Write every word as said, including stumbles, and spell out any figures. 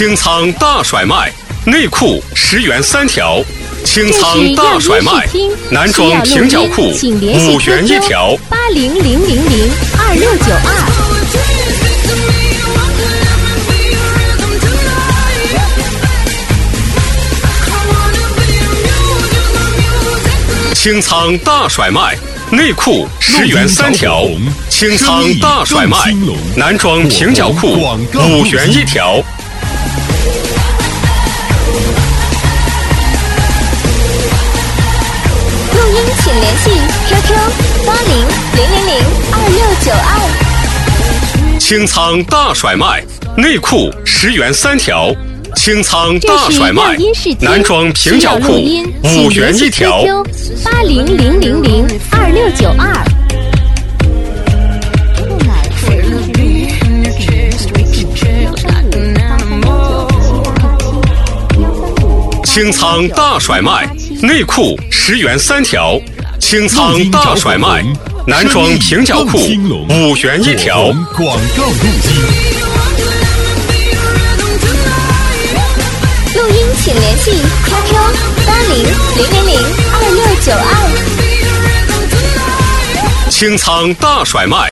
清仓大甩卖，内裤十元三条。清仓大甩卖，男装平角裤五元一条。 八零零零零二六九二。 清仓大甩卖，内裤十元三条。清仓大甩卖，男装平角裤五元一条。 录音请联系 Q Q 八零零零零二六九二。 清仓大甩卖，内裤十元三条。清仓大甩卖，男装平角裤五元一条。 八零零零零二六九二。 清仓大甩卖，内裤十元三条。清仓大甩卖，男装平角裤五元一条。 广告入金。 录音请联系 Q Q 八零零零零二六九二。 清仓大甩卖。